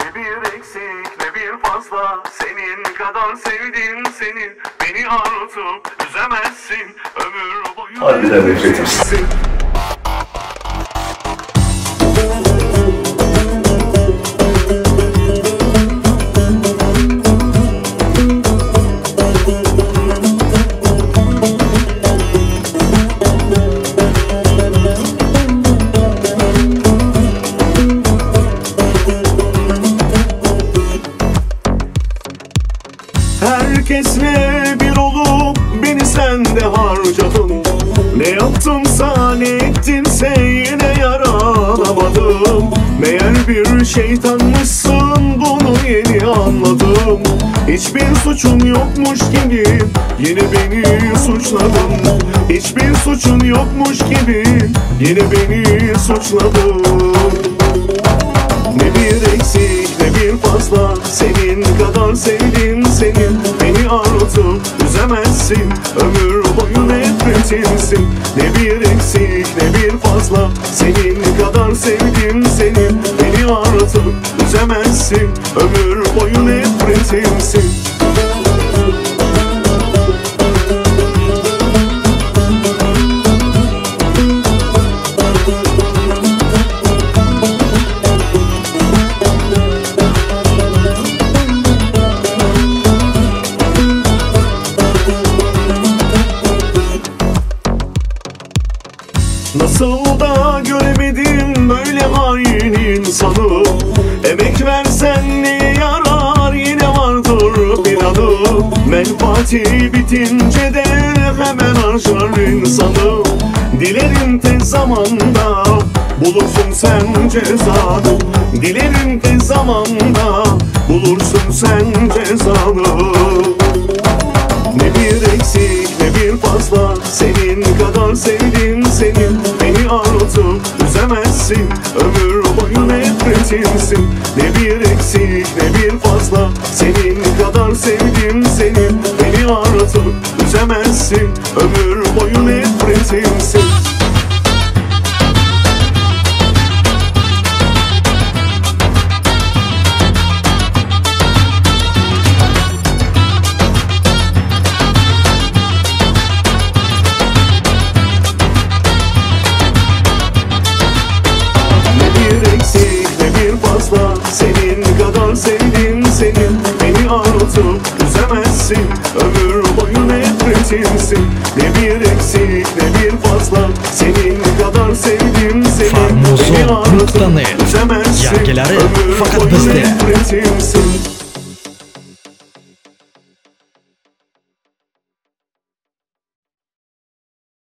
Ne bir eksik ne bir fazla, senin kadar sevdim seni. Beni artık üzemezsin, ömür boyu Harbiden nefret etsin. Herkesle bir olup beni sende harcadın. Ne yaptımsa ne ettimse yine yaralamadım. Meğer bir şeytanmışsın, bunu yeni anladım. Hiçbir suçun yokmuş gibi yine beni suçladın. Hiçbir suçun yokmuş gibi yine beni suçladın. Ne bir eksik ne bir fazla, senin kadar sevdim seni. Beni artık üzemezsin, ömür boyu nefretimsin. Ne bir eksik ne bir fazla, senin kadar sevdim seni. Beni artık üzemezsin, ömür boyu nefretimsin. Nasıl da göremedim böyle hain insanı. Emek versen neye yarar, yine vardır planı. Menfaati bitince de hemen harcar insanı. Dilerim tez zamanda bulursun sen cezanı. Dilerim tez zamanda bulursun sen cezanı. Ne bir eksik ne bir fazla, senin kadar sevdim seni. Beni artık üzemezsin, ömür boyu nefretimsin. Ne bir eksik ne bir fazla, senin kadar sevdim seni. Beni artık üzemezsin, ömür boyu nefretimsin. Senin kadar sevdim seni. Beni artık üzemezsin, ömür boyu nefretimsin. Ne bir eksik ne bir fazla, senin kadar sevdim seni. Beni artık üzemezsin, ömür boyu nefretimsin.